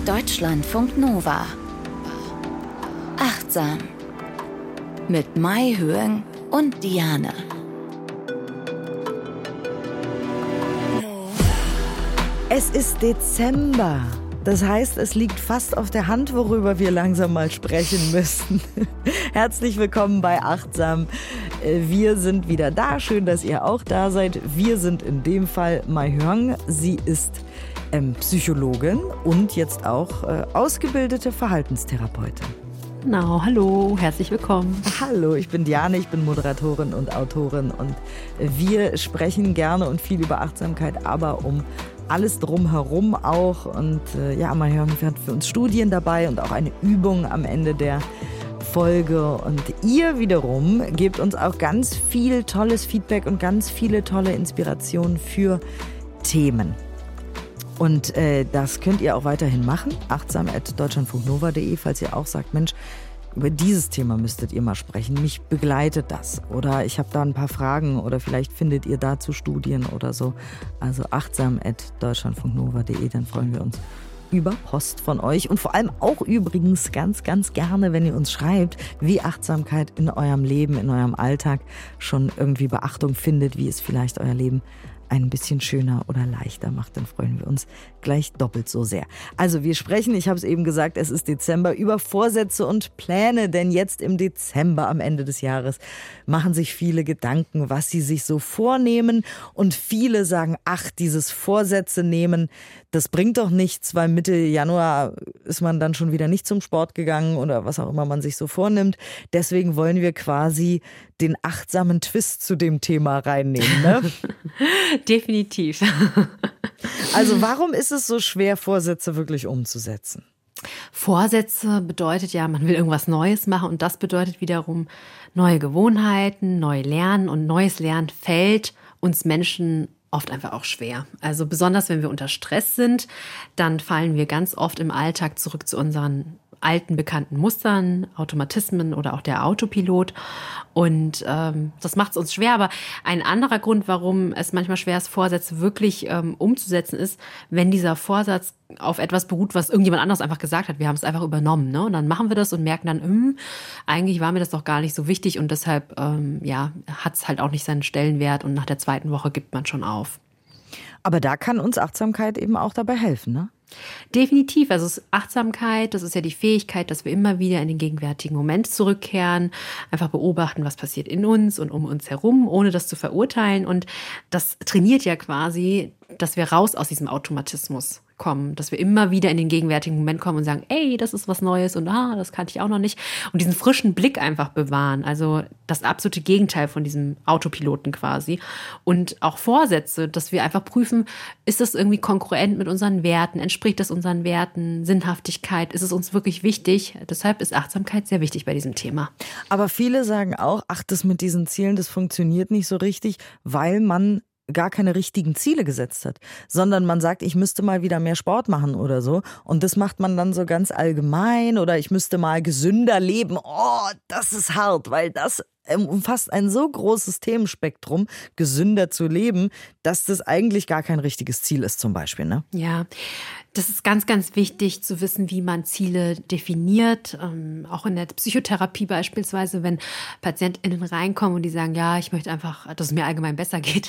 Deutschlandfunk Nova. Achtsam. Mit Mai Höeng und Diane. Es ist Dezember. Das heißt, es liegt fast auf der Hand, worüber wir langsam mal sprechen müssen. Herzlich willkommen bei Achtsam. Wir sind wieder da. Schön, dass ihr auch da seid. Wir sind in dem Fall Mai Höeng. Sie ist Psychologin und jetzt auch ausgebildete Verhaltenstherapeutin. Genau, hallo, herzlich willkommen. Hallo, ich bin Diane, ich bin Moderatorin und Autorin und wir sprechen gerne und viel über Achtsamkeit, aber um alles drumherum auch. Und Mai Höeng hat für uns Studien dabei und auch eine Übung am Ende der Folge. Und ihr wiederum gebt uns auch ganz viel tolles Feedback und ganz viele tolle Inspirationen für Themen. Und das könnt ihr auch weiterhin machen. achtsam@deutschlandfunknova.de, falls ihr auch sagt, Mensch, über dieses Thema müsstet ihr mal sprechen. Mich begleitet das. Oder ich habe da ein paar Fragen oder vielleicht findet ihr dazu Studien oder so. Also achtsam@deutschlandfunknova.de, dann freuen wir uns über Post von euch. Und vor allem auch übrigens ganz, ganz gerne, wenn ihr uns schreibt, wie Achtsamkeit in eurem Leben, in eurem Alltag schon irgendwie Beachtung findet, wie es vielleicht euer Leben ein bisschen schöner oder leichter macht, dann freuen wir uns gleich doppelt so sehr. Also wir sprechen, ich habe es eben gesagt, es ist Dezember, über Vorsätze und Pläne, denn jetzt im Dezember am Ende des Jahres machen sich viele Gedanken, was sie sich so vornehmen und viele sagen, ach, dieses Vorsätze nehmen, das bringt doch nichts, weil Mitte Januar ist man dann schon wieder nicht zum Sport gegangen oder was auch immer man sich so vornimmt. Deswegen wollen wir quasi den achtsamen Twist zu dem Thema reinnehmen, ne? Definitiv. Also warum ist es so schwer, Vorsätze wirklich umzusetzen? Vorsätze bedeutet ja, man will irgendwas Neues machen und das bedeutet wiederum neue Gewohnheiten, neu lernen und neues Lernen fällt uns Menschen oft einfach auch schwer. Also besonders wenn wir unter Stress sind, dann fallen wir ganz oft im Alltag zurück zu unseren alten bekannten Mustern, Automatismen oder auch der Autopilot. Und das macht es uns schwer. Aber ein anderer Grund, warum es manchmal schwer ist, Vorsätze wirklich umzusetzen, ist, wenn dieser Vorsatz auf etwas beruht, was irgendjemand anderes einfach gesagt hat. Wir haben es einfach übernommen, ne? Und dann machen wir das und merken dann, eigentlich war mir das doch gar nicht so wichtig und deshalb hat es halt auch nicht seinen Stellenwert und nach der zweiten Woche gibt man schon auf. Aber da kann uns Achtsamkeit eben auch dabei helfen, ne? Definitiv. Also Achtsamkeit, das ist ja die Fähigkeit, dass wir immer wieder in den gegenwärtigen Moment zurückkehren, einfach beobachten, was passiert in uns und um uns herum, ohne das zu verurteilen. Und das trainiert ja quasi, dass wir raus aus diesem Automatismus kommen, dass wir immer wieder in den gegenwärtigen Moment kommen und sagen, ey, das ist was Neues und das kannte ich auch noch nicht. Und diesen frischen Blick einfach bewahren, also das absolute Gegenteil von diesem Autopiloten quasi. Und auch Vorsätze, dass wir einfach prüfen, ist das irgendwie kongruent mit unseren Werten, entspricht das unseren Werten, Sinnhaftigkeit, ist es uns wirklich wichtig? Deshalb ist Achtsamkeit sehr wichtig bei diesem Thema. Aber viele sagen auch, ach, das mit diesen Zielen, das funktioniert nicht so richtig, weil man gar keine richtigen Ziele gesetzt hat, sondern man sagt, ich müsste mal wieder mehr Sport machen oder so und das macht man dann so ganz allgemein oder ich müsste mal gesünder leben. Oh, das ist hart, weil das umfasst ein so großes Themenspektrum, gesünder zu leben, dass das eigentlich gar kein richtiges Ziel ist zum Beispiel, ne? Ja, das ist ganz, ganz wichtig zu wissen, wie man Ziele definiert. Auch in der Psychotherapie beispielsweise, wenn PatientInnen reinkommen und die sagen, ja, ich möchte einfach, dass es mir allgemein besser geht.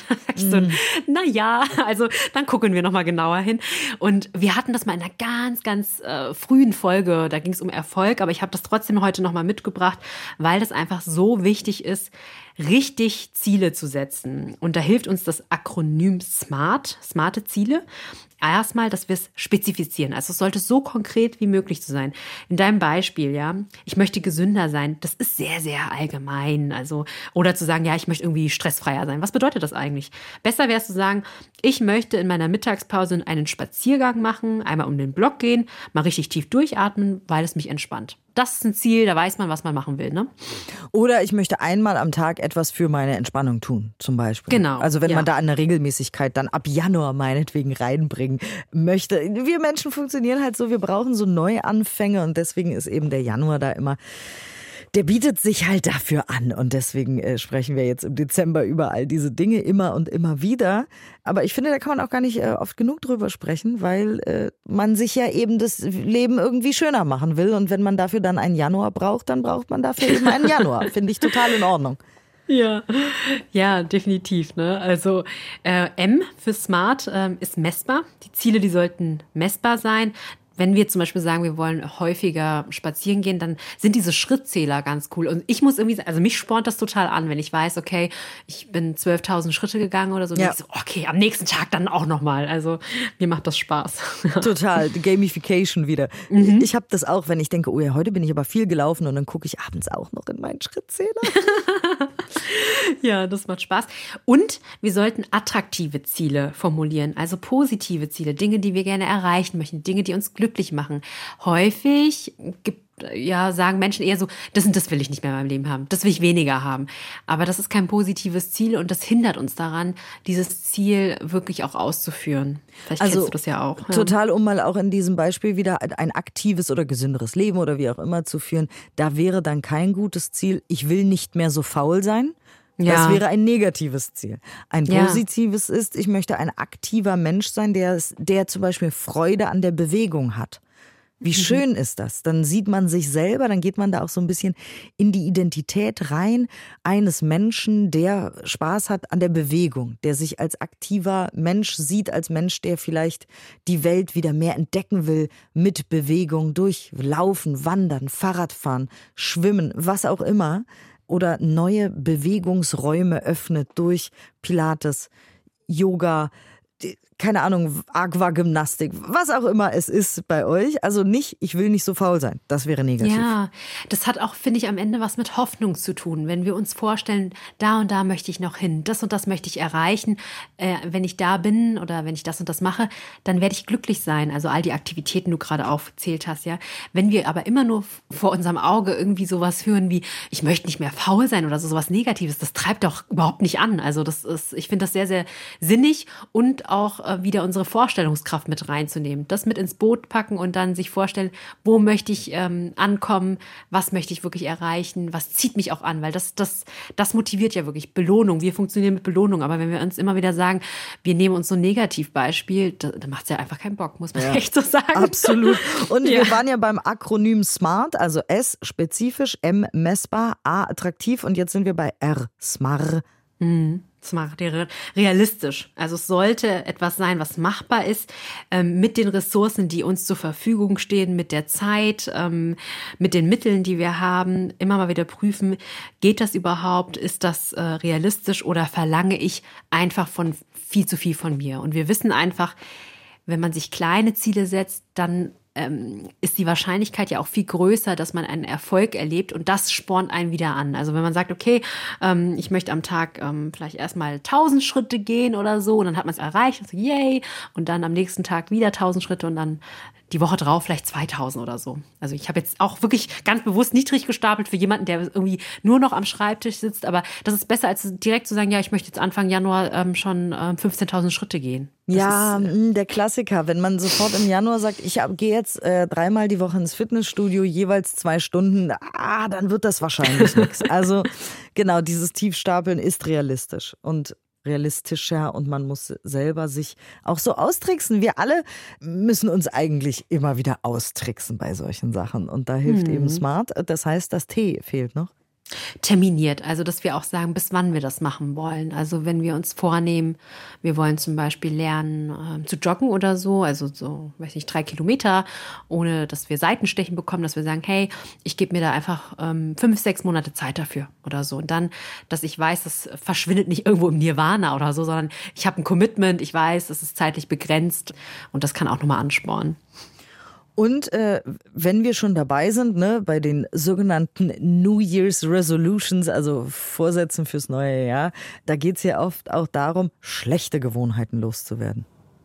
Also dann gucken wir nochmal genauer hin. Und wir hatten das mal in einer ganz, ganz frühen Folge, da ging es um Erfolg, aber ich habe das trotzdem heute nochmal mitgebracht, weil das einfach so wichtig ist, richtig Ziele zu setzen. Und da hilft uns das Akronym SMART, smarte Ziele. Erstmal, dass wir es spezifizieren. Also es sollte so konkret wie möglich zu sein. In deinem Beispiel, ja, ich möchte gesünder sein, das ist sehr, sehr allgemein. Also, oder zu sagen, ja, ich möchte irgendwie stressfreier sein. Was bedeutet das eigentlich? Besser wäre es zu sagen, ich möchte in meiner Mittagspause einen Spaziergang machen, einmal um den Block gehen, mal richtig tief durchatmen, weil es mich entspannt. Das ist ein Ziel, da weiß man, was man machen will, ne? Oder ich möchte einmal am Tag etwas für meine Entspannung tun, zum Beispiel. Genau. Also wenn man da eine Regelmäßigkeit dann ab Januar meinetwegen reinbringen möchte. Wir Menschen funktionieren halt so, wir brauchen so Neuanfänge und deswegen ist eben der Januar da immer der bietet sich halt dafür an. Und deswegen sprechen wir jetzt im Dezember über all diese Dinge immer und immer wieder. Aber ich finde, da kann man auch gar nicht oft genug drüber sprechen, weil man sich ja eben das Leben irgendwie schöner machen will. Und wenn man dafür dann einen Januar braucht, dann braucht man dafür eben einen Januar. Finde ich total in Ordnung. Ja, definitiv. Ne? Also M für Smart ist messbar. Die Ziele, die sollten messbar sein. Wenn wir zum Beispiel sagen, wir wollen häufiger spazieren gehen, dann sind diese Schrittzähler ganz cool. Und ich muss irgendwie, also mich spornt das total an, wenn ich weiß, okay, ich bin 12.000 Schritte gegangen oder so. Und ich so, okay, am nächsten Tag dann auch nochmal. Also mir macht das Spaß. Total, die Gamification wieder. Ich habe das auch, wenn ich denke, oh ja, heute bin ich aber viel gelaufen und dann gucke ich abends auch noch in meinen Schrittzähler. Ja, das macht Spaß. Und wir sollten attraktive Ziele formulieren, also positive Ziele, Dinge, die wir gerne erreichen möchten, Dinge, die uns glücklich machen. Häufig sagen Menschen eher so, das will ich nicht mehr in meinem Leben haben, das will ich weniger haben. Aber das ist kein positives Ziel und das hindert uns daran, dieses Ziel wirklich auch auszuführen. Vielleicht kennst du das ja auch. Ja. Total, um mal auch in diesem Beispiel wieder ein aktives oder gesünderes Leben oder wie auch immer zu führen, da wäre dann kein gutes Ziel, ich will nicht mehr so faul sein. Das wäre ein negatives Ziel. Ein positives ist, ich möchte ein aktiver Mensch sein, der zum Beispiel Freude an der Bewegung hat. Wie schön ist das? Dann sieht man sich selber, dann geht man da auch so ein bisschen in die Identität rein eines Menschen, der Spaß hat an der Bewegung, der sich als aktiver Mensch sieht, als Mensch, der vielleicht die Welt wieder mehr entdecken will mit Bewegung, durch Laufen, Wandern, Fahrradfahren, Schwimmen, was auch immer. Oder neue Bewegungsräume öffnet durch Pilates, Yoga, keine Ahnung, Aquagymnastik, was auch immer es ist bei euch. Also nicht, ich will nicht so faul sein. Das wäre negativ. Ja, das hat auch, finde ich, am Ende was mit Hoffnung zu tun. Wenn wir uns vorstellen, da und da möchte ich noch hin, das und das möchte ich erreichen. Wenn ich da bin oder wenn ich das und das mache, dann werde ich glücklich sein. Also all die Aktivitäten, die du gerade aufgezählt hast, ja. Wenn wir aber immer nur vor unserem Auge irgendwie sowas hören wie, ich möchte nicht mehr faul sein oder sowas Negatives, das treibt doch überhaupt nicht an. Also ich finde das sehr, sehr sinnig und auch wieder unsere Vorstellungskraft mit reinzunehmen. Das mit ins Boot packen und dann sich vorstellen, wo möchte ich ankommen, was möchte ich wirklich erreichen, was zieht mich auch an, weil das motiviert ja wirklich. Belohnung, wir funktionieren mit Belohnung, aber wenn wir uns immer wieder sagen, wir nehmen uns so ein Negativbeispiel, dann macht es ja einfach keinen Bock, muss man echt so sagen. Absolut. Und wir waren ja beim Akronym SMART, also S spezifisch, M messbar, A attraktiv und jetzt sind wir bei R, SMAR. Smart, realistisch. Also es sollte etwas sein, was machbar ist, mit den Ressourcen, die uns zur Verfügung stehen, mit der Zeit, mit den Mitteln, die wir haben. Immer mal wieder prüfen, geht das überhaupt? Ist das realistisch oder verlange ich einfach viel zu viel von mir? Und wir wissen einfach, wenn man sich kleine Ziele setzt, dann ist die Wahrscheinlichkeit ja auch viel größer, dass man einen Erfolg erlebt und das spornt einen wieder an. Also wenn man sagt, okay, ich möchte am Tag vielleicht erstmal 1000 Schritte gehen oder so und dann hat man es erreicht und so, yay, und dann am nächsten Tag wieder 1000 Schritte und dann die Woche drauf vielleicht 2000 oder so. Also ich habe jetzt auch wirklich ganz bewusst niedrig gestapelt für jemanden, der irgendwie nur noch am Schreibtisch sitzt, aber das ist besser, als direkt zu sagen, ja, ich möchte jetzt Anfang Januar schon 15.000 Schritte gehen. Das ist der Klassiker, wenn man sofort im Januar sagt, ich gehe jetzt 3-mal die Woche ins Fitnessstudio, jeweils 2 Stunden, dann wird das wahrscheinlich nichts. Also genau, dieses Tiefstapeln ist realistisch und realistischer und man muss selber sich auch so austricksen. Wir alle müssen uns eigentlich immer wieder austricksen bei solchen Sachen und da hilft eben Smart. Das heißt, das T fehlt noch. Terminiert, also dass wir auch sagen, bis wann wir das machen wollen. Also wenn wir uns vornehmen, wir wollen zum Beispiel lernen zu joggen oder so, also so, 3 Kilometer, ohne dass wir Seitenstechen bekommen, dass wir sagen, hey, ich gebe mir da einfach 5-6 Monate Zeit dafür oder so. Und dann, dass ich weiß, das verschwindet nicht irgendwo im Nirvana oder so, sondern ich habe ein Commitment, ich weiß, es ist zeitlich begrenzt und das kann auch nochmal anspornen. Und wenn wir schon dabei sind, ne, bei den sogenannten New Year's Resolutions, also Vorsätzen fürs neue Jahr, da geht es ja oft auch darum, schlechte Gewohnheiten loszuwerden.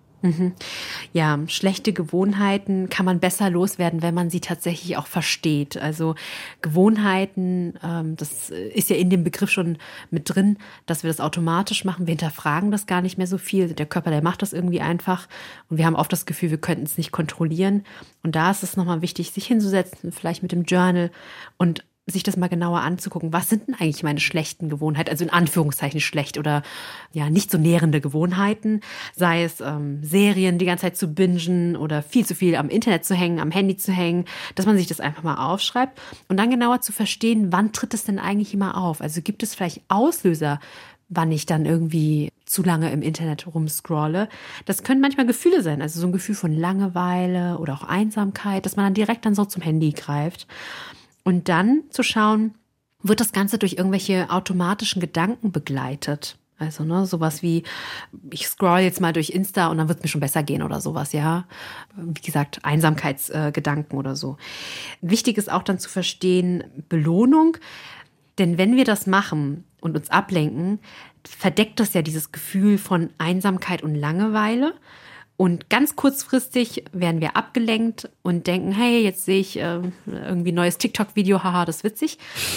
Ja, schlechte Gewohnheiten kann man besser loswerden, wenn man sie tatsächlich auch versteht. Also Gewohnheiten, das ist ja in dem Begriff schon mit drin, dass wir das automatisch machen. Wir hinterfragen das gar nicht mehr so viel. Der Körper, der macht das irgendwie einfach. Und wir haben oft das Gefühl, wir könnten es nicht kontrollieren. Und da ist es nochmal wichtig, sich hinzusetzen, vielleicht mit dem Journal und sich das mal genauer anzugucken. Was sind denn eigentlich meine schlechten Gewohnheiten? Also in Anführungszeichen schlecht oder ja nicht so nährende Gewohnheiten. Sei es Serien die ganze Zeit zu bingen oder viel zu viel am Internet zu hängen, am Handy zu hängen. Dass man sich das einfach mal aufschreibt und dann genauer zu verstehen, wann tritt es denn eigentlich immer auf? Also gibt es vielleicht Auslöser, wann ich dann irgendwie zu lange im Internet rumscrolle. Das können manchmal Gefühle sein, also so ein Gefühl von Langeweile oder auch Einsamkeit, dass man dann direkt dann so zum Handy greift. Und dann zu schauen, wird das Ganze durch irgendwelche automatischen Gedanken begleitet? Also sowas wie, ich scroll jetzt mal durch Insta und dann wird es mir schon besser gehen oder sowas, ja. Wie gesagt, Einsamkeitsgedanken oder so. Wichtig ist auch dann zu verstehen, Belohnung. Denn wenn wir das machen und uns ablenken, verdeckt das ja dieses Gefühl von Einsamkeit und Langeweile. Und ganz kurzfristig werden wir abgelenkt und denken, hey, jetzt sehe ich irgendwie ein neues TikTok-Video, haha, das ist witzig.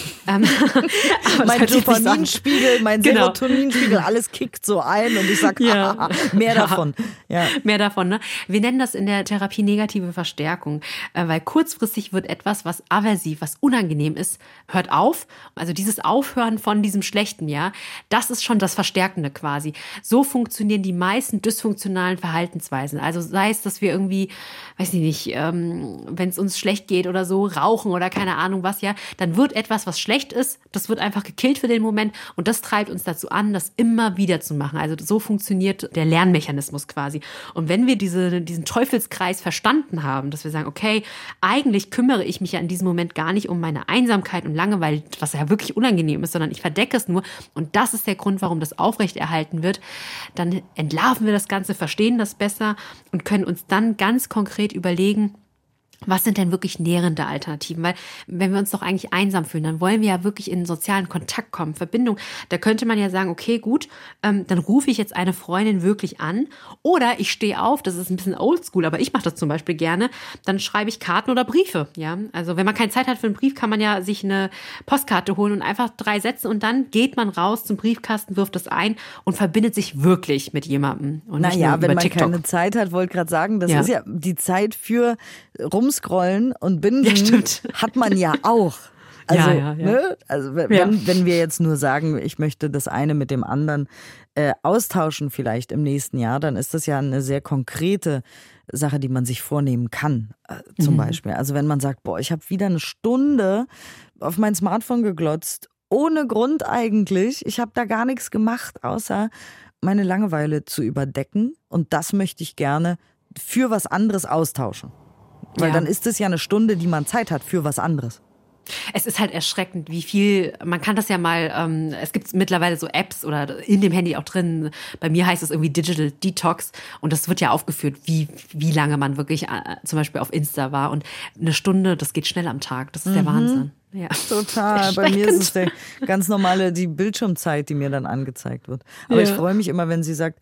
Mein Dopaminspiegel, mein Serotoninspiegel, alles kickt so ein und ich sage, mehr davon. Ja. Mehr davon, ne? Wir nennen das in der Therapie negative Verstärkung, weil kurzfristig wird etwas, was aversiv, was unangenehm ist, hört auf. Also dieses Aufhören von diesem Schlechten, ja, das ist schon das Verstärkende quasi. So funktionieren die meisten dysfunktionalen Verhaltensweisen. Also sei es, dass wir irgendwie, weiß ich nicht, wenn es uns schlecht geht oder so, rauchen oder keine Ahnung was, ja, dann wird etwas, was schlecht ist, das wird einfach gekillt für den Moment und das treibt uns dazu an, das immer wieder zu machen. Also so funktioniert der Lernmechanismus quasi. Und wenn wir diesen Teufelskreis verstanden haben, dass wir sagen, okay, eigentlich kümmere ich mich ja in diesem Moment gar nicht um meine Einsamkeit und Langeweile, was ja wirklich unangenehm ist, sondern ich verdecke es nur und das ist der Grund, warum das aufrechterhalten wird, dann entlarven wir das Ganze, verstehen das besser und können uns dann ganz konkret überlegen, was sind denn wirklich nährende Alternativen? Weil wenn wir uns doch eigentlich einsam fühlen, dann wollen wir ja wirklich in sozialen Kontakt kommen, Verbindung. Da könnte man ja sagen, okay, gut, dann rufe ich jetzt eine Freundin wirklich an oder ich stehe auf, das ist ein bisschen oldschool, aber ich mache das zum Beispiel gerne, dann schreibe ich Karten oder Briefe. Ja, also wenn man keine Zeit hat für einen Brief, kann man ja sich eine Postkarte holen und einfach 3 Sätze und dann geht man raus zum Briefkasten, wirft es ein und verbindet sich wirklich mit jemandem. Und nicht nur wenn über man TikTok. Keine Zeit hat, wollte gerade sagen, das ist ja die Zeit für Rumscrollen und Binden hat man ja auch. Also, ne? Also wenn wir jetzt nur sagen, ich möchte das eine mit dem anderen austauschen vielleicht im nächsten Jahr, dann ist das ja eine sehr konkrete Sache, die man sich vornehmen kann, zum Beispiel. Also wenn man sagt, boah, ich habe wieder eine Stunde auf mein Smartphone geglotzt, ohne Grund eigentlich. Ich habe da gar nichts gemacht, außer meine Langeweile zu überdecken und das möchte ich gerne für was anderes austauschen. Weil dann ist es ja eine Stunde, die man Zeit hat für was anderes. Es ist halt erschreckend, wie viel, man kann das ja mal, es gibt mittlerweile so Apps oder in dem Handy auch drin, bei mir heißt es irgendwie Digital Detox und das wird ja aufgeführt, wie lange man wirklich zum Beispiel auf Insta war und eine Stunde, das geht schnell am Tag, das ist der Wahnsinn. Ja. Total, bei mir ist es der ganz normale, die Bildschirmzeit, die mir dann angezeigt wird. Aber ich freue mich immer, wenn sie sagt,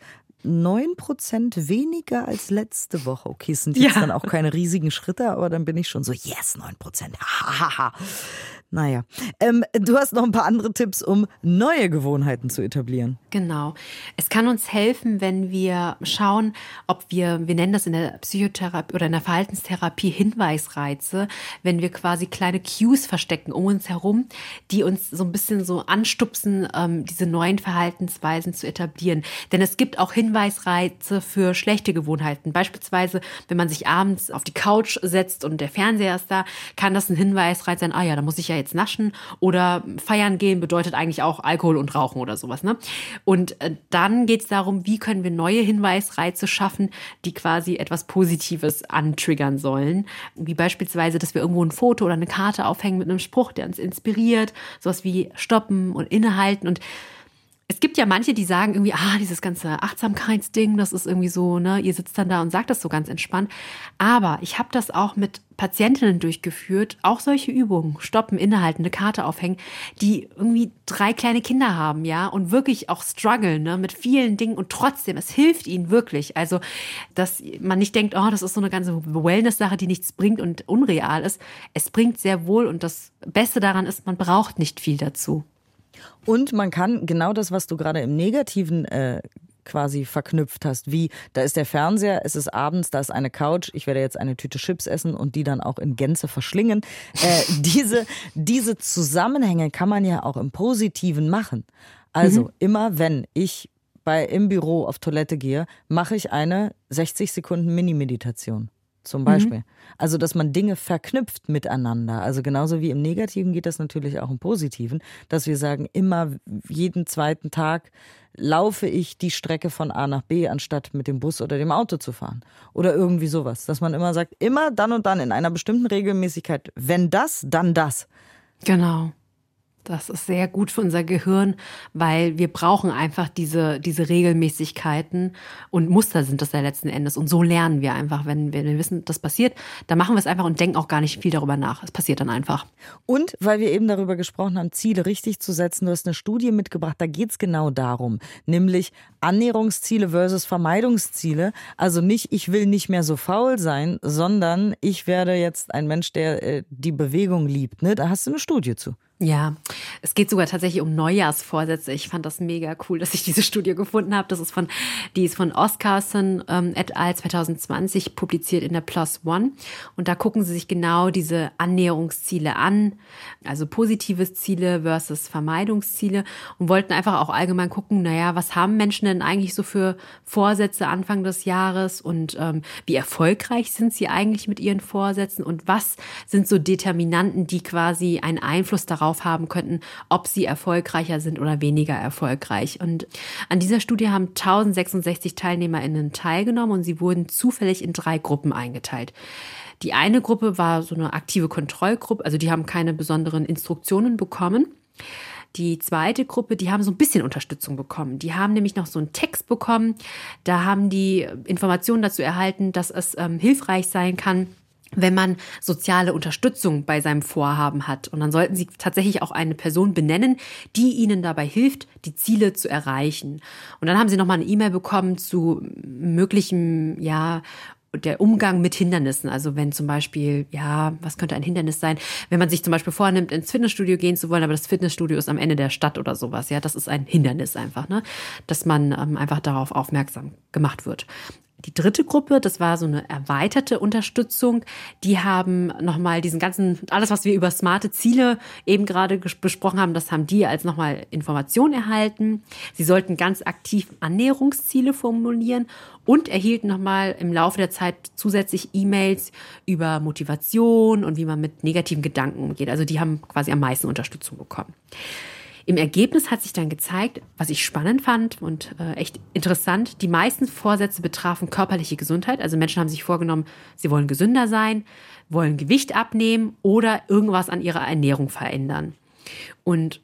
9% weniger als letzte Woche. Okay, es sind jetzt dann auch keine riesigen Schritte, aber dann bin ich schon so, yes, 9%. Hahaha. Naja, du hast noch ein paar andere Tipps, um neue Gewohnheiten zu etablieren. Genau. Es kann uns helfen, wenn wir schauen, ob wir nennen das in der Psychotherapie oder in der Verhaltenstherapie Hinweisreize, wenn wir quasi kleine Cues verstecken um uns herum, die uns so ein bisschen so anstupsen, diese neuen Verhaltensweisen zu etablieren. Denn es gibt auch Hinweisreize für schlechte Gewohnheiten. Beispielsweise, wenn man sich abends auf die Couch setzt und der Fernseher ist da, kann das ein Hinweisreiz sein, da muss ich ja jetzt naschen oder feiern gehen bedeutet eigentlich auch Alkohol und Rauchen oder sowas, ne? Und dann geht es darum, wie können wir neue Hinweisreize schaffen, die quasi etwas Positives antriggern sollen. Wie beispielsweise, dass wir irgendwo ein Foto oder eine Karte aufhängen mit einem Spruch, der uns inspiriert, sowas wie stoppen und innehalten. Und es gibt ja manche, die sagen irgendwie, dieses ganze Achtsamkeitsding, das ist irgendwie so, ne, ihr sitzt dann da und sagt das so ganz entspannt. Aber ich habe das auch mit Patientinnen durchgeführt, auch solche Übungen, stoppen, innehalten, eine Karte aufhängen, die irgendwie 3 kleine Kinder haben, ja, und wirklich auch strugglen, ne, mit vielen Dingen und trotzdem, es hilft ihnen wirklich. Also, dass man nicht denkt, das ist so eine ganze Wellness-Sache, die nichts bringt und unreal ist. Es bringt sehr wohl und das Beste daran ist, man braucht nicht viel dazu. Und man kann genau das, was du gerade im Negativen quasi verknüpft hast, wie da ist der Fernseher, es ist abends, da ist eine Couch, ich werde jetzt eine Tüte Chips essen und die dann auch in Gänze verschlingen. Diese Zusammenhänge kann man ja auch im Positiven machen. Also immer wenn ich im Büro auf Toilette gehe, mache ich eine 60 Sekunden Mini-Meditation. Zum Beispiel. Also, dass man Dinge verknüpft miteinander. Also genauso wie im Negativen geht das natürlich auch im Positiven, dass wir sagen, immer jeden zweiten Tag laufe ich die Strecke von A nach B, anstatt mit dem Bus oder dem Auto zu fahren. Oder irgendwie sowas. Dass man immer sagt, immer dann und dann in einer bestimmten Regelmäßigkeit. Wenn das, dann das. Genau. Das ist sehr gut für unser Gehirn, weil wir brauchen einfach diese Regelmäßigkeiten und Muster sind das ja letzten Endes. Und so lernen wir einfach, wenn wir wissen, das passiert, dann machen wir es einfach und denken auch gar nicht viel darüber nach. Es passiert dann einfach. Und weil wir eben darüber gesprochen haben, Ziele richtig zu setzen, du hast eine Studie mitgebracht, da geht es genau darum, nämlich Annäherungsziele versus Vermeidungsziele. Also nicht, ich will nicht mehr so faul sein, sondern ich werde jetzt ein Mensch, der die Bewegung liebt. Ne? Da hast du eine Studie zu. Ja, es geht sogar tatsächlich um Neujahrsvorsätze. Ich fand das mega cool, dass ich diese Studie gefunden habe. Die ist von Oscarson et al. 2020 publiziert in der PLOS ONE. Und da gucken sie sich genau diese Annäherungsziele an, also positive Ziele versus Vermeidungsziele und wollten einfach auch allgemein gucken, naja, was haben Menschen denn eigentlich so für Vorsätze Anfang des Jahres und wie erfolgreich sind sie eigentlich mit ihren Vorsätzen und was sind so Determinanten, die quasi einen Einfluss darauf haben könnten, ob sie erfolgreicher sind oder weniger erfolgreich. Und an dieser Studie haben 1066 TeilnehmerInnen teilgenommen und sie wurden zufällig in 3 Gruppen eingeteilt. Die eine Gruppe war so eine aktive Kontrollgruppe, also die haben keine besonderen Instruktionen bekommen. Die zweite Gruppe, die haben so ein bisschen Unterstützung bekommen. Die haben nämlich noch so einen Text bekommen. Da haben die Informationen dazu erhalten, dass es hilfreich sein kann, wenn man soziale Unterstützung bei seinem Vorhaben hat. Und dann sollten Sie tatsächlich auch eine Person benennen, die Ihnen dabei hilft, die Ziele zu erreichen. Und dann haben Sie nochmal eine E-Mail bekommen zu möglichem, der Umgang mit Hindernissen. Also wenn zum Beispiel, was könnte ein Hindernis sein? Wenn man sich zum Beispiel vornimmt, ins Fitnessstudio gehen zu wollen, aber das Fitnessstudio ist am Ende der Stadt oder sowas. Ja, das ist ein Hindernis einfach, ne? Dass man einfach darauf aufmerksam gemacht wird. Die dritte Gruppe, das war so eine erweiterte Unterstützung. Die haben nochmal alles, was wir über smarte Ziele eben gerade besprochen haben, das haben die als nochmal Information erhalten. Sie sollten ganz aktiv Annäherungsziele formulieren und erhielten nochmal im Laufe der Zeit zusätzlich E-Mails über Motivation und wie man mit negativen Gedanken umgeht. Also die haben quasi am meisten Unterstützung bekommen. Im Ergebnis hat sich dann gezeigt, was ich spannend fand und echt interessant, die meisten Vorsätze betrafen körperliche Gesundheit. Also Menschen haben sich vorgenommen, sie wollen gesünder sein, wollen Gewicht abnehmen oder irgendwas an ihrer Ernährung verändern. Und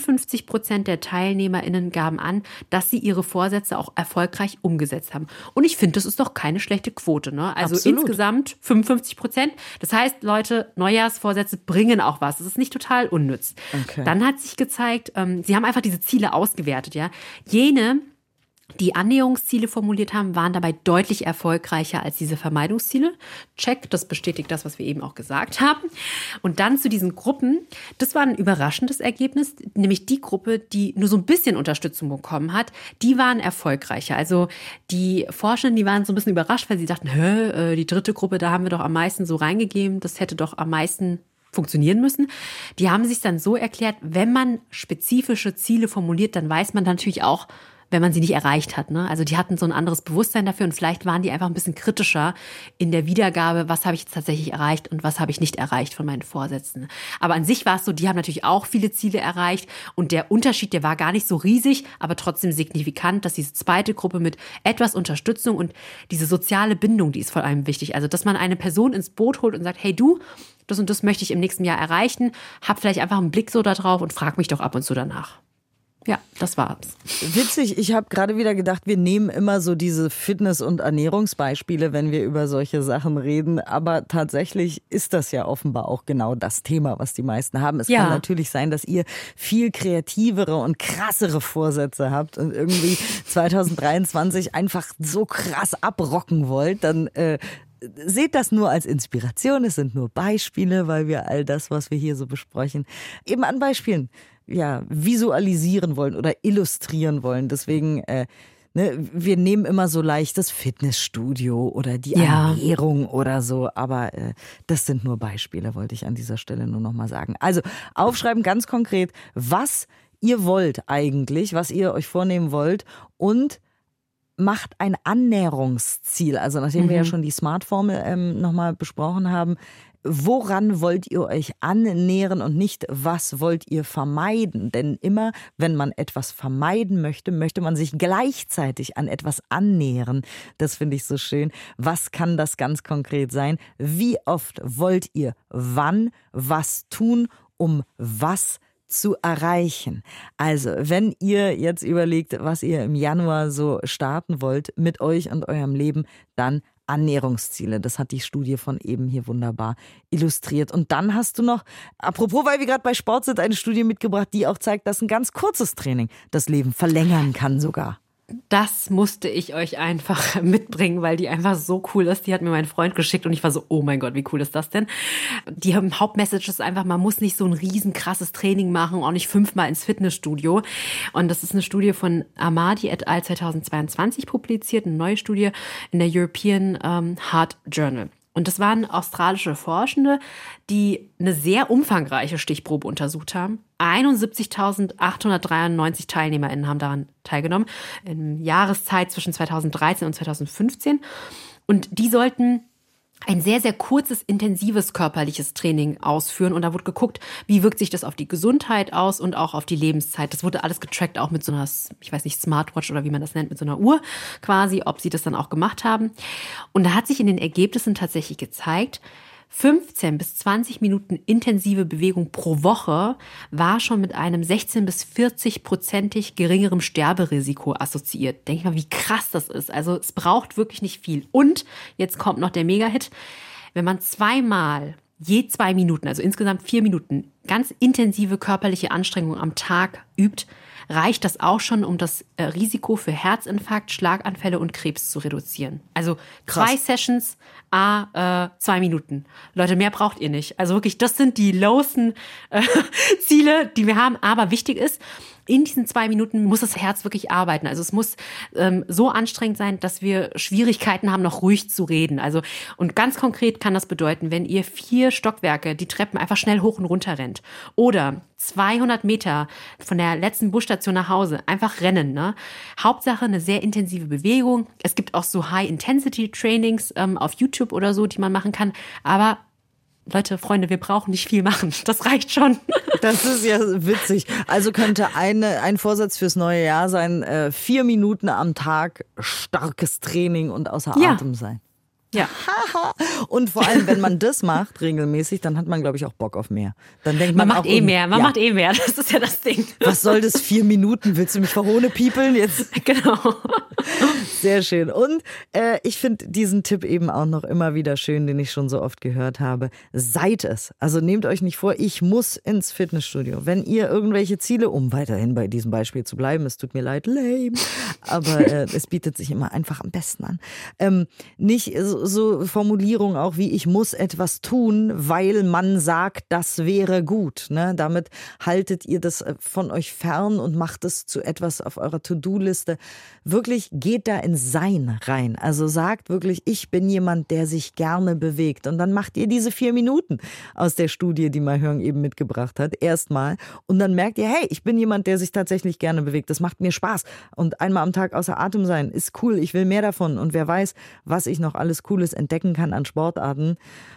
55% der TeilnehmerInnen gaben an, dass sie ihre Vorsätze auch erfolgreich umgesetzt haben. Und ich finde, das ist doch keine schlechte Quote, ne? Also Absolut. Insgesamt 55%. Das heißt, Leute, Neujahrsvorsätze bringen auch was. Das ist nicht total unnütz. Okay. Dann hat sich gezeigt, sie haben einfach diese Ziele ausgewertet, ja. Jene, die Annäherungsziele formuliert haben, waren dabei deutlich erfolgreicher als diese Vermeidungsziele. Check, das bestätigt das, was wir eben auch gesagt haben. Und dann zu diesen Gruppen, das war ein überraschendes Ergebnis, nämlich die Gruppe, die nur so ein bisschen Unterstützung bekommen hat, die waren erfolgreicher. Also die Forschenden, die waren so ein bisschen überrascht, weil sie dachten, die dritte Gruppe, da haben wir doch am meisten so reingegeben, das hätte doch am meisten funktionieren müssen. Die haben sich dann so erklärt, wenn man spezifische Ziele formuliert, dann weiß man natürlich auch, wenn man sie nicht erreicht hat, ne? Also die hatten so ein anderes Bewusstsein dafür und vielleicht waren die einfach ein bisschen kritischer in der Wiedergabe, was habe ich jetzt tatsächlich erreicht und was habe ich nicht erreicht von meinen Vorsätzen. Aber an sich war es so, die haben natürlich auch viele Ziele erreicht und der Unterschied, der war gar nicht so riesig, aber trotzdem signifikant, dass diese zweite Gruppe mit etwas Unterstützung und diese soziale Bindung, die ist vor allem wichtig. Also dass man eine Person ins Boot holt und sagt, hey du, das und das möchte ich im nächsten Jahr erreichen, hab vielleicht einfach einen Blick so da drauf und frag mich doch ab und zu danach. Ja, das war's. Witzig, ich habe gerade wieder gedacht, wir nehmen immer so diese Fitness- und Ernährungsbeispiele, wenn wir über solche Sachen reden. Aber tatsächlich ist das ja offenbar auch genau das Thema, was die meisten haben. Es kann natürlich sein, dass ihr viel kreativere und krassere Vorsätze habt und irgendwie 2023 einfach so krass abrocken wollt. Dann seht das nur als Inspiration. Es sind nur Beispiele, weil wir all das, was wir hier so besprechen, eben an Beispielen visualisieren wollen oder illustrieren wollen. Deswegen ne, wir nehmen immer so leicht das Fitnessstudio oder die Ernährung oder so, aber das sind nur Beispiele, wollte ich an dieser Stelle nur noch mal sagen. Also aufschreiben ganz konkret, was ihr wollt eigentlich, was ihr euch vornehmen wollt und macht ein Annäherungsziel. Also nachdem wir ja schon die SMART-Formel nochmal besprochen haben, woran wollt ihr euch annähern und nicht, was wollt ihr vermeiden? Denn immer, wenn man etwas vermeiden möchte, möchte man sich gleichzeitig an etwas annähern. Das finde ich so schön. Was kann das ganz konkret sein? Wie oft wollt ihr wann was tun, um was zu erreichen? Also, wenn ihr jetzt überlegt, was ihr im Januar so starten wollt mit euch und eurem Leben, dann Annäherungsziele. Das hat die Studie von eben hier wunderbar illustriert. Und dann hast du noch, apropos, weil wir gerade bei Sport sind, eine Studie mitgebracht, die auch zeigt, dass ein ganz kurzes Training das Leben verlängern kann sogar. Das musste ich euch einfach mitbringen, weil die einfach so cool ist. Die hat mir mein Freund geschickt und ich war so, oh mein Gott, wie cool ist das denn? Die Hauptmessage ist einfach, man muss nicht so ein riesen krasses Training machen, auch nicht 5-mal ins Fitnessstudio. Und das ist eine Studie von Amadi et al. 2022 publiziert, eine neue Studie in der European Heart Journal. Und das waren australische Forschende, die eine sehr umfangreiche Stichprobe untersucht haben. 71.893 TeilnehmerInnen haben daran teilgenommen, in Jahreszeit zwischen 2013 und 2015. Und die sollten ein sehr, sehr kurzes, intensives körperliches Training ausführen. Und da wurde geguckt, wie wirkt sich das auf die Gesundheit aus und auch auf die Lebenszeit. Das wurde alles getrackt, auch mit so einer, ich weiß nicht, Smartwatch oder wie man das nennt, mit so einer Uhr quasi, ob sie das dann auch gemacht haben. Und da hat sich in den Ergebnissen tatsächlich gezeigt, 15 bis 20 Minuten intensive Bewegung pro Woche war schon mit einem 16 bis 40% geringerem Sterberisiko assoziiert. Denk mal, wie krass das ist. Also es braucht wirklich nicht viel. Und jetzt kommt noch der Mega-Hit. Wenn man 2-mal je 2 Minuten, also insgesamt 4 Minuten, ganz intensive körperliche Anstrengung am Tag übt, reicht das auch schon, um das Risiko für Herzinfarkt, Schlaganfälle und Krebs zu reduzieren. Also 2 Sessions, 2 Minuten. Leute, mehr braucht ihr nicht. Also wirklich, das sind die lowsten Ziele, die wir haben. Aber wichtig ist, in diesen 2 Minuten muss das Herz wirklich arbeiten. Also es muss so anstrengend sein, dass wir Schwierigkeiten haben, noch ruhig zu reden. Also, und ganz konkret kann das bedeuten, wenn ihr 4 Stockwerke die Treppen einfach schnell hoch und runter rennt oder 200 Meter von der letzten Busstation nach Hause einfach rennen. Ne? Hauptsache eine sehr intensive Bewegung. Es gibt auch so High-Intensity-Trainings auf YouTube oder so, die man machen kann. Aber Leute, Freunde, wir brauchen nicht viel machen. Das reicht schon. Das ist ja witzig. Also könnte ein Vorsatz fürs neue Jahr sein, 4 Minuten am Tag starkes Training und außer Atem sein. Ja. Und vor allem, wenn man das macht regelmäßig, dann hat man, glaube ich, auch Bock auf mehr. Dann denkt man man macht auch mehr. Man macht mehr. Das ist ja das Ding. Was soll das 4 Minuten? Willst du mich verhohne piepeln jetzt? Genau. Sehr schön. Und ich finde diesen Tipp eben auch noch immer wieder schön, den ich schon so oft gehört habe. Seid es. Also nehmt euch nicht vor, ich muss ins Fitnessstudio. Wenn ihr irgendwelche Ziele, um weiterhin bei diesem Beispiel zu bleiben, es tut mir leid, lame, aber es bietet sich immer einfach am besten an. Nicht so Formulierungen auch wie, ich muss etwas tun, weil man sagt, das wäre gut. Ne? Damit haltet ihr das von euch fern und macht es zu etwas auf eurer To-Do-Liste. Wirklich geht da in Sein rein. Also sagt wirklich, ich bin jemand, der sich gerne bewegt. Und dann macht ihr diese 4 Minuten aus der Studie, die Mahjong eben mitgebracht hat, erstmal. Und dann merkt ihr, hey, ich bin jemand, der sich tatsächlich gerne bewegt. Das macht mir Spaß. Und einmal am Tag außer Atem sein ist cool. Ich will mehr davon. Und wer weiß, was ich noch alles Cooles entdecken kann an Sportarten.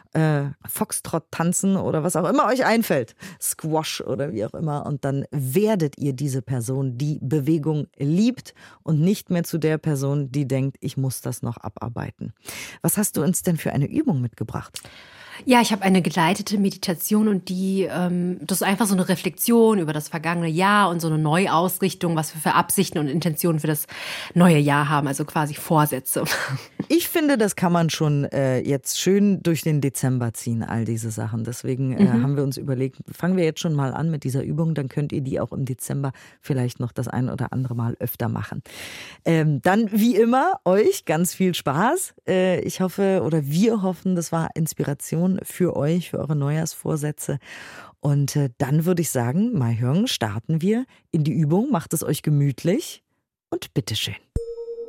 Foxtrot tanzen oder was auch immer euch einfällt. Squash oder wie auch immer. Und dann werdet ihr diese Person, die Bewegung liebt und nicht mehr zu der Person, die denkt, ich muss das noch abarbeiten. Was hast du uns denn für eine Übung mitgebracht? Ja, ich habe eine geleitete Meditation und das ist einfach so eine Reflexion über das vergangene Jahr und so eine Neuausrichtung, was wir für Absichten und Intentionen für das neue Jahr haben, also quasi Vorsätze. Ich finde, das kann man schon jetzt schön durch den Dezember ziehen, all diese Sachen. Deswegen haben wir uns überlegt, fangen wir jetzt schon mal an mit dieser Übung, dann könnt ihr die auch im Dezember vielleicht noch das ein oder andere Mal öfter machen. Dann wie immer euch ganz viel Spaß. Ich hoffe oder wir hoffen, das war Inspiration für euch, für eure Neujahrsvorsätze. Und dann würde ich sagen, Mahjong, starten wir in die Übung. Macht es euch gemütlich und bitteschön.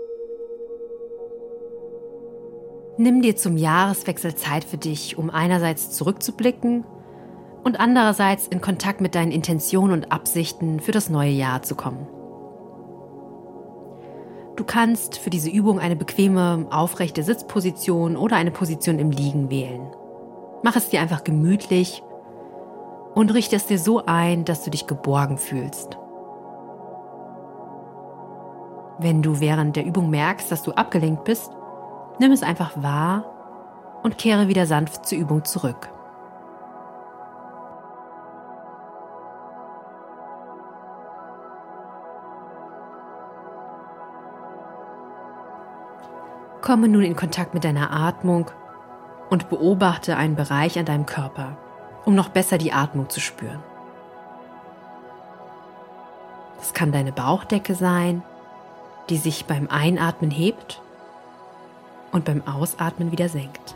Nimm dir zum Jahreswechsel Zeit für dich, um einerseits zurückzublicken und andererseits in Kontakt mit deinen Intentionen und Absichten für das neue Jahr zu kommen. Du kannst für diese Übung eine bequeme, aufrechte Sitzposition oder eine Position im Liegen wählen. Mach es dir einfach gemütlich und richte es dir so ein, dass du dich geborgen fühlst. Wenn du während der Übung merkst, dass du abgelenkt bist, nimm es einfach wahr und kehre wieder sanft zur Übung zurück. Komme nun in Kontakt mit deiner Atmung und beobachte einen Bereich an deinem Körper, um noch besser die Atmung zu spüren. Das kann deine Bauchdecke sein, die sich beim Einatmen hebt und beim Ausatmen wieder senkt.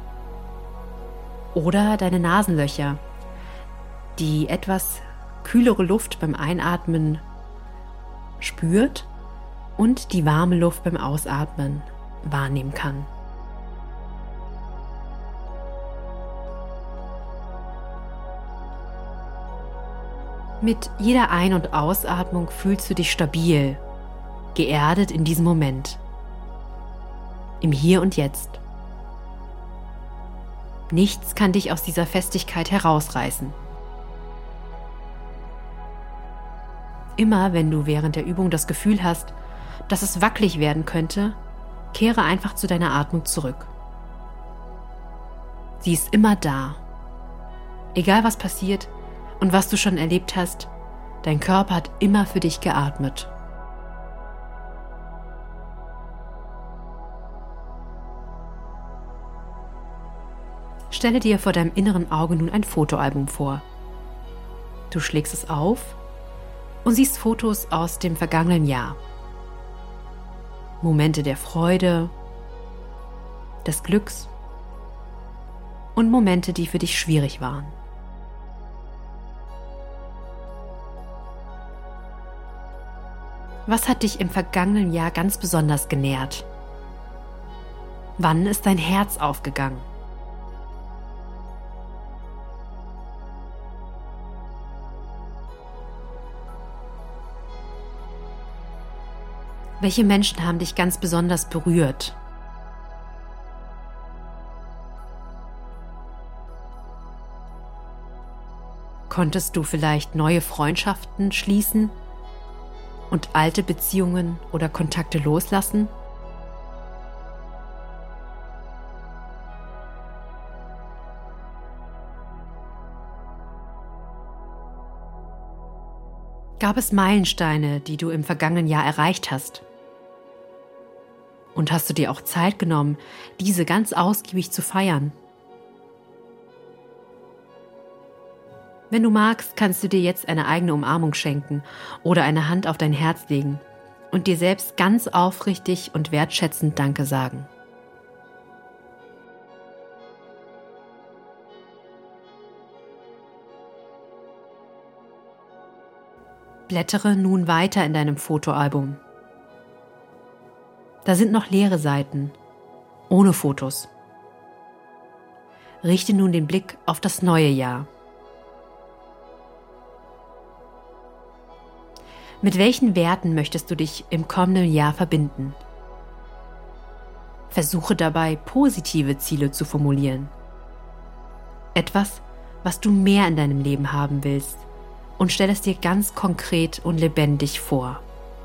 Oder deine Nasenlöcher, die etwas kühlere Luft beim Einatmen spürt und die warme Luft beim Ausatmen wahrnehmen kann. Mit jeder Ein- und Ausatmung fühlst du dich stabil, geerdet in diesem Moment, im Hier und Jetzt. Nichts kann dich aus dieser Festigkeit herausreißen. Immer wenn du während der Übung das Gefühl hast, dass es wackelig werden könnte, kehre einfach zu deiner Atmung zurück. Sie ist immer da. Egal was passiert und was du schon erlebt hast, dein Körper hat immer für dich geatmet. Stelle dir vor deinem inneren Auge nun ein Fotoalbum vor. Du schlägst es auf und siehst Fotos aus dem vergangenen Jahr. Momente der Freude, des Glücks und Momente, die für dich schwierig waren. Was hat dich im vergangenen Jahr ganz besonders genährt? Wann ist dein Herz aufgegangen? Welche Menschen haben dich ganz besonders berührt? Konntest du vielleicht neue Freundschaften schließen und alte Beziehungen oder Kontakte loslassen? Gab es Meilensteine, die du im vergangenen Jahr erreicht hast? Und hast du dir auch Zeit genommen, diese ganz ausgiebig zu feiern? Wenn du magst, kannst du dir jetzt eine eigene Umarmung schenken oder eine Hand auf dein Herz legen und dir selbst ganz aufrichtig und wertschätzend Danke sagen. Blättere nun weiter in deinem Fotoalbum. Da sind noch leere Seiten, ohne Fotos. Richte nun den Blick auf das neue Jahr. Mit welchen Werten möchtest du dich im kommenden Jahr verbinden? Versuche dabei, positive Ziele zu formulieren. Etwas, was du mehr in deinem Leben haben willst, und stell es dir ganz konkret und lebendig vor.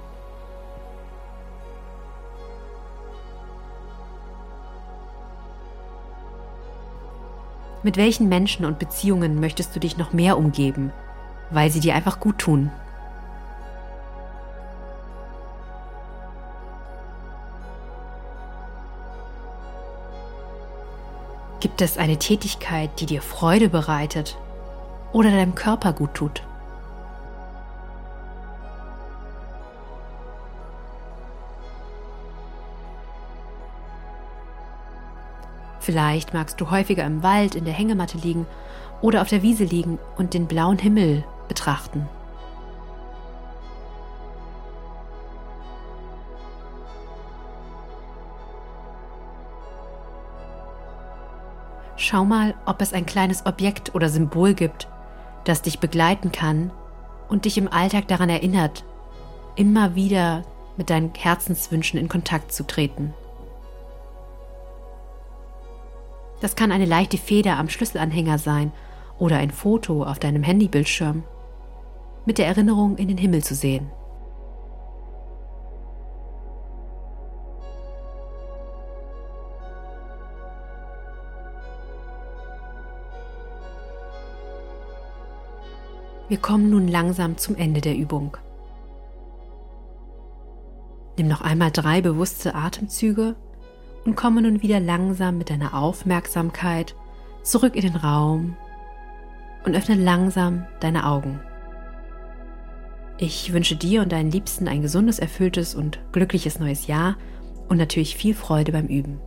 Mit welchen Menschen und Beziehungen möchtest du dich noch mehr umgeben, weil sie dir einfach gut tun? Gibt es eine Tätigkeit, die dir Freude bereitet oder deinem Körper gut tut? Vielleicht magst du häufiger im Wald in der Hängematte liegen oder auf der Wiese liegen und den blauen Himmel betrachten. Schau mal, ob es ein kleines Objekt oder Symbol gibt, das dich begleiten kann und dich im Alltag daran erinnert, immer wieder mit deinen Herzenswünschen in Kontakt zu treten. Das kann eine leichte Feder am Schlüsselanhänger sein oder ein Foto auf deinem Handybildschirm, mit der Erinnerung in den Himmel zu sehen. Wir kommen nun langsam zum Ende der Übung. Nimm noch einmal 3 bewusste Atemzüge und komme nun wieder langsam mit deiner Aufmerksamkeit zurück in den Raum und öffne langsam deine Augen. Ich wünsche dir und deinen Liebsten ein gesundes, erfülltes und glückliches neues Jahr und natürlich viel Freude beim Üben.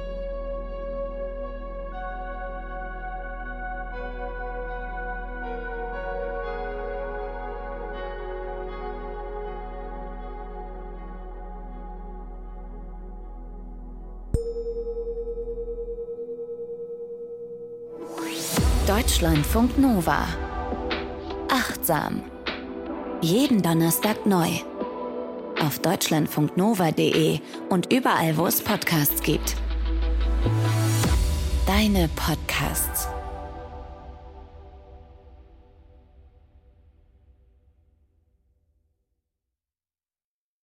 Deutschlandfunk Nova. Achtsam. Jeden Donnerstag neu. Auf deutschlandfunknova.de und überall, wo es Podcasts gibt. Deine Podcasts.